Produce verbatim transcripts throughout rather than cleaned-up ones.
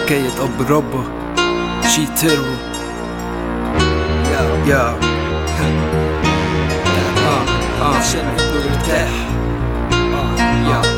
حكاية أب ربه شي تربو يا يا اه اه عشان ابنه يرتاح اه يا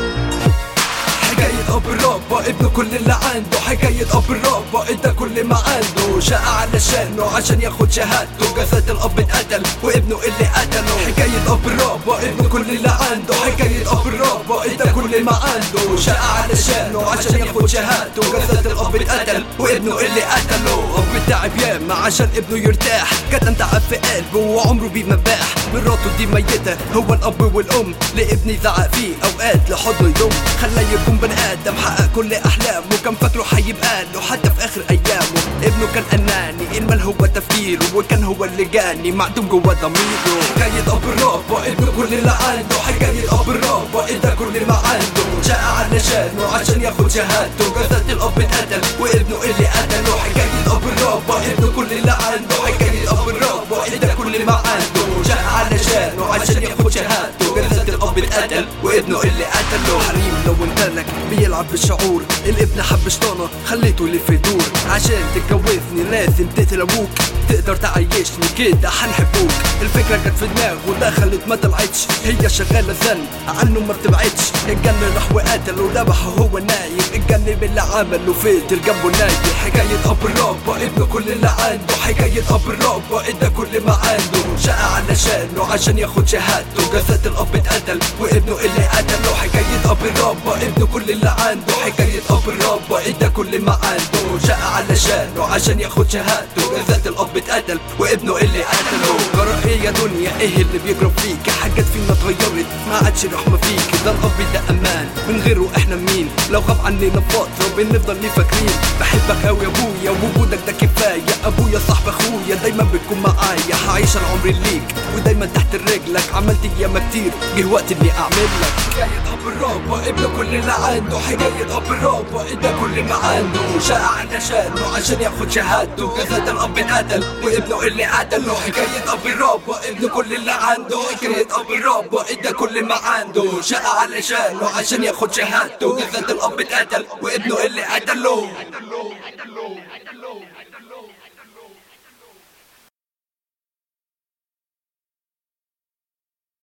حكاية أب الرابة ابنه كل اللي عنده. حكاية أب الرابة ادى كل ما عنده. جاء علشانه عشان ياخد شهادته. جثة الأب اتقتل وابنه اللي قتله. حكاية أب الرابة ابنه كل اللي عنده. حكاية أب الرابة ادى كل ما عنده. جاء علشانه عشان ياخد شهادته. جثة الأب اتقتل وابنه اللي قتله. أب تعب ياما عشان ابنه يرتاح. كتم تعب في قلبه وعمره بيه مباح. مراته دي ميتة هو الأب والأم. لابني زعق فيه أوقات لحضنه يضم. خلاه يكون بني آدم حقق كل أحلامه. كان فاكره حيبقى له حتى في آخر أيامه. ابنه كان أناني المال هو تفكيره. وكان هو اللي جاني معدوم جوا ضميره. حكاية أب الرابة ابنه كل اللي عنده. حكاية أب الرابة ادى كل ما عنده. جاء علشانه عشان ياخد شهادته. جثة الأب اتقتل وابنه اللي قتله. حكاية أب الرابة ابنه كل اللي عنده. حكاية أب الرابة ادى كل ما عنده. جاء علشانه عشان ياخد شهادته. جثة الأب اتقتل وابنه اللي قتله. حريم لو انتلك بيلعب بالشعور. الابن حب شطانة خليته يلف يدور. عشان تتجوزني لازم تقتل ابوك. تقدر تعيشني كده حنحبوك. الفكرة جت في دماغه ودخلت ما طلعتش. هي شغالة زن عنه ما بتبعدش. اتجنن راح وقتله وذبحه هو نايم. اتجنن باللي عمله فضل جنبه نايم. حكاية أب الرابة ابنه كل اللي عنده. حكاية أب الرابة ادى كل ما عنده. جاء علشانه عشان ياخد شهادته. جثة الأب اتقتل وابنه اللي قتله. حكاية أب الرابة ابنه كل اللي عنده. حكاية أب الرابة ادى كل ما عنده. جاء علشانه عشان ياخد شهادته. جثة الأب اتقتل وابنه اللي قتله. جرى ايه يا دنيا ايه اللي بيجرب فيك؟ حاجات فينا اتغيرت ما عادش رحمة فيك. ده الأب ده أمان من غيره احنا مين؟ لو غاب عننا فترة بنفضل ليه فاكرين. بحبك اوي يا ابويا ووجودك ده كفاية. ابويا صاحب اخويا دايما بتكون معايا. هعيش العمر ليك ودايما تحت رجلك. عملت ياما كتير جه وقت اني اعمل لك. حكاية أب الرابة ابنه كل اللي عنده. حكاية أب الرابة ادى كل ما عنده. جاء علشانه عشان ياخد شهادته. جثة الأب اتقتل وابنه اللي قتله. حكاية أب الرابة ابنه كل اللي عنده. حكاية أب الرابة ادى كل ما عنده. جاء علشانه عشان ياخد شهادته. جثة الأب اتقتل وابنه اللي قتله.